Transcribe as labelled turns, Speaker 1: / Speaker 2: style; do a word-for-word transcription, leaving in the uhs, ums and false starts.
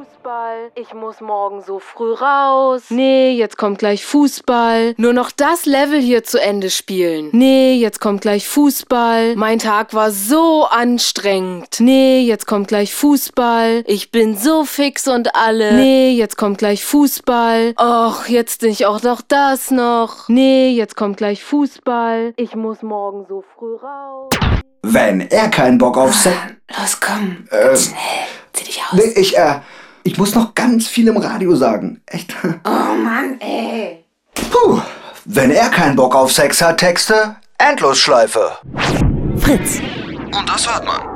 Speaker 1: Fußball. Ich muss morgen so früh raus. Nee, jetzt kommt gleich Fußball. Nur noch das Level hier zu Ende spielen. Nee, jetzt kommt gleich Fußball. Mein Tag war so anstrengend. Nee, jetzt kommt gleich Fußball. Ich bin so fix und alle. Nee, jetzt kommt gleich Fußball. Och, jetzt nicht auch noch das noch. Nee, jetzt kommt gleich Fußball. Ich muss morgen so früh raus.
Speaker 2: Wenn er keinen Bock auf Sex...
Speaker 3: Los, komm,
Speaker 2: Äh,
Speaker 3: ganz schnell. Zieh dich aus.
Speaker 2: Nee, ich, äh, ich muss noch ganz viel im Radio sagen. Echt?
Speaker 3: Oh Mann, ey.
Speaker 2: Puh. Wenn er keinen Bock auf Sex hat, Texte, Endlosschleife.
Speaker 3: Fritz.
Speaker 2: Und das hört man.